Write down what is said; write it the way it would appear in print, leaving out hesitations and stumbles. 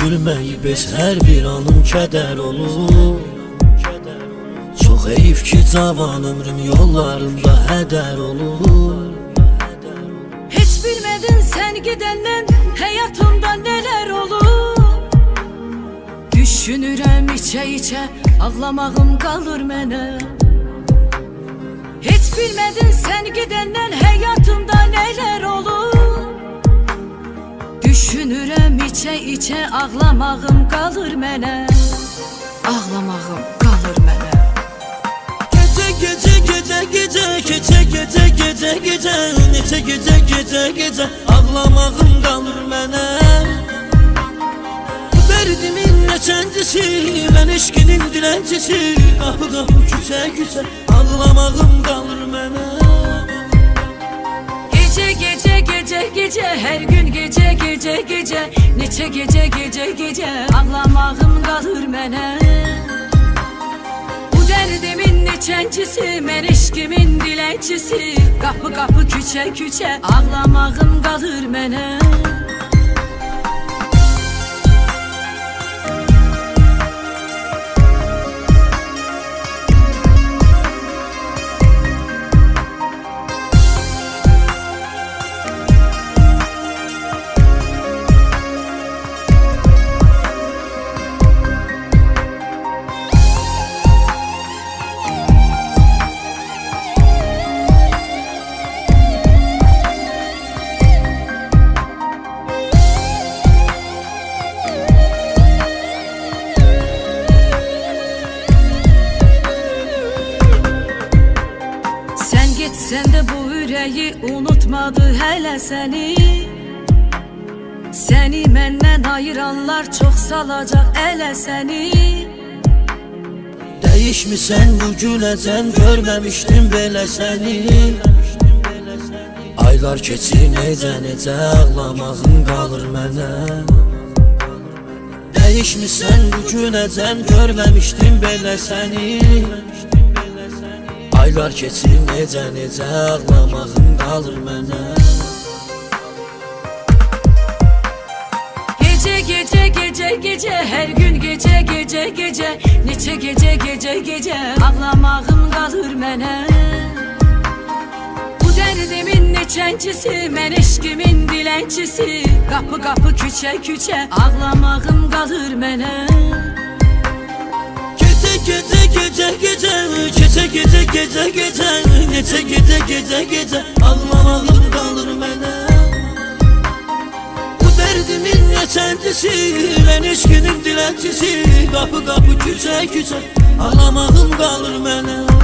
gülməyi bez hər bir anım kədər olur. Çox heyif ki cavan ömrüm yollarında hədər olur. Heç bilmədin sən gedəndən həyatımda nələr olur. Düşünürəm içə-içə, ağlamağım qalır mənə. Heç bilmədin sən gedəndən həyatımda nələr olur. Düşünürəm içə-içə, ağlamağım qalır mənə. Ağlamağım qalır mənə. Gecə, gecə, gecə, gecə, gecə, gecə, gecə, gecə, neçə gecə, gecə, gecə, ağlamağım qalır mənə. Bu dərdimin neçəncisi, mən eşqinin diləncisi, qapı qapı, küçə küçə, ağlamağım qalır mənə. Gecə, gecə, gecə, gecə, hər gün gecə, gecə, gecə, neçə gecə, gecə, gecə, ağlamağım qalır mənə. Bu dərdimin neçəncisi, mən eşqimin diləncisi, qapı qapı, küçə küçə, ağlamağım qalır mənə. Sən də bu ürəyi unutmadı hələ səni. Səni məndən ayıranlar çox salacaq ələ səni. Dəyişmisən bugünəcən, görməmişdim belə səni. Aylar keçir necə necə, ağlamağım qalır mənə. Dəyişmisən bugünəcən, görməmişdim belə səni. Aylar keçir necə necə, ağlamağım qalır mənə. Gecə, gecə, gecə, gecə, hər gün gecə, gecə, gecə, neçə gecə, gecə, gecə, ağlamağım qalır mənə. Bu dərdimin neçəncisi, mən eşqimin diləncisi, qapı qapı, küçə küçə, ağlamağım qalır mənə. Gecə, gecə, gecə, gecə, gecə, gecə, gecə, neçə gecə, gecə, gecə, ağlamağım qalır mənə. Bu dərdimin neçəncisi, mən eşqinin diləncisi, qapı qapı, küçə küçə, ağlamağım qalır mənə.